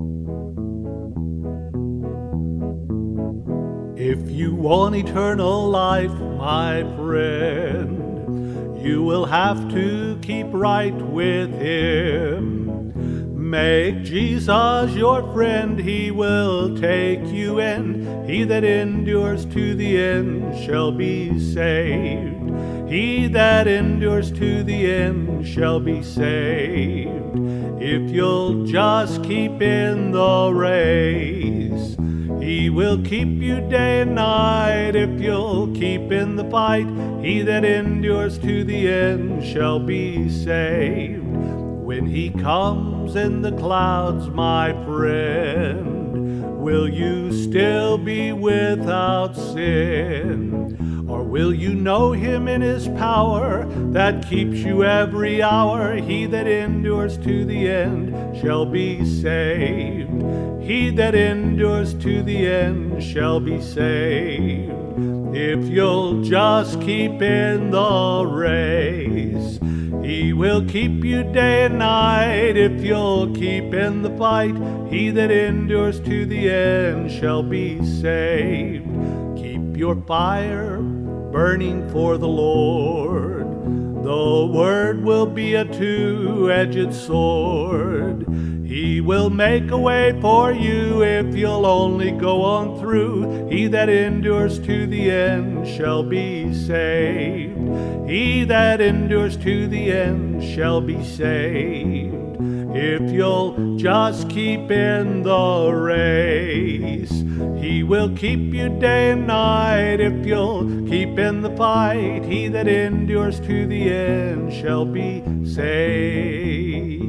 If you want eternal life, my friend, you will have to keep right with Him. Make Jesus your friend, He will take you in. He that endures to the end shall be saved. He that endures to the end shall be saved. If you'll just keep in the race, He will keep you day and night. If you'll keep in the fight, he that endures to the end shall be saved. When He comes in the clouds, my friend, will you still be without sin? Or will you know Him in His power that keeps you every hour? He that endures to the end shall be saved. He that endures to the end shall be saved. If you'll just keep in the race, He will keep you day and night. If you'll keep in the fight, he that endures to the end shall be saved. Keep your fire burning for the Lord. The word will be a two-edged sword. He will make a way for you if you'll only go on through. He that endures to the end shall be saved. He that endures to the end shall be saved. If you'll just keep in the race, He will keep you day and night. If you'll keep in the fight, he that endures to the end shall be saved.